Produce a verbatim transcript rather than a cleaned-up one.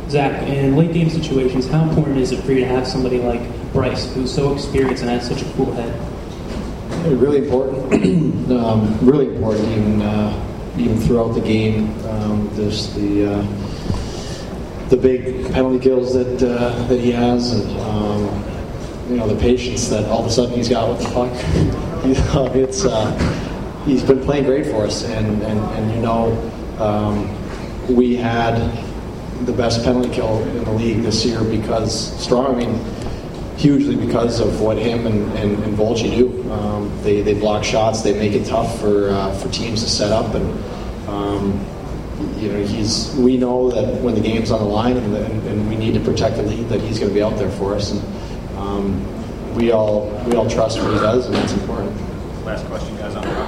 Zach, in late game situations, how important is it for you to have somebody like Bryce, who's so experienced and has such a cool head? Really important. um, really important, even uh, even throughout the game. Um, there's the uh, the big penalty kills that uh, that he has, and um, you know the patience that all of a sudden he's got with the puck. you know, it's uh, he's been playing great for us, and and, and you know um, we had the best penalty kill in the league this year because strong. I mean, hugely because of what him and, and, and Volchi do. Um, they they block shots. They make it tough for uh, for teams to set up, and um, you know he's. We know that when the game's on the line and, and, and we need to protect the lead, that he's going to be out there for us, and um, we all we all trust what he does, and that's important. Last question, guys, on the